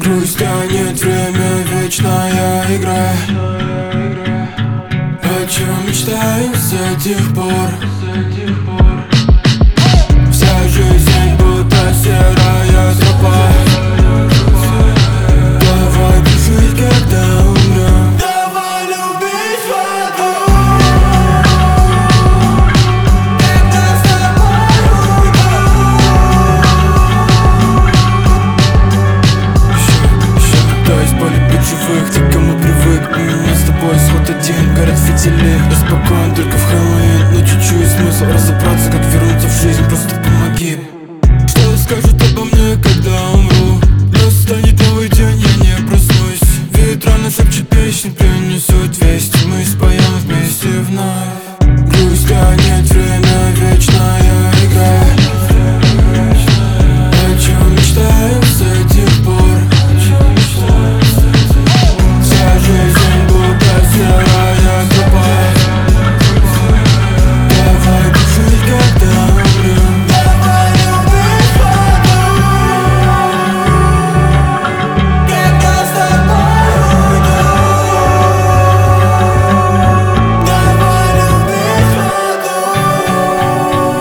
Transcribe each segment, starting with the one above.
Грусть тянет время, вечная игра. О чем мечтаем с тех пор? Вся жизнь будто серая тропа. Давай дружить, когда умрем. Давай любить в аду. Когда с тобой уйду. То есть полюбить живых, те, кому привык. У меня с тобой исход один, горят фитили. Я спокоен только в Хэллоуин, но чуть-чуть смысл разобраться, как вернуться в жизнь, просто помоги. Что скажут обо мне, когда умру? Настанет новый день, я не проснусь. Ветра нашепчет песни, принесут вести. Мы споем вместе вновь. Грусть тянет время, вечная игра. О чем мечтаем с тех пор? Вся жизнь будто серая тропа. Давай дружить, когда умрем. Давай любить в аду. Когда с тобой уйду. Давай любить в аду.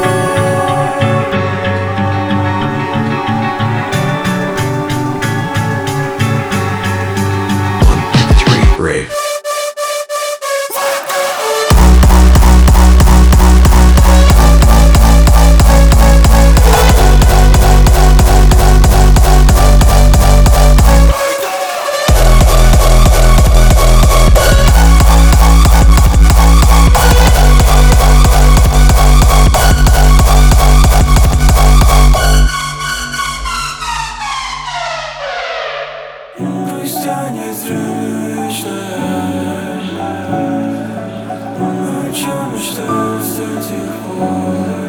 Brave. Пусть тянет вечная. О чем мечтаю с тех пор?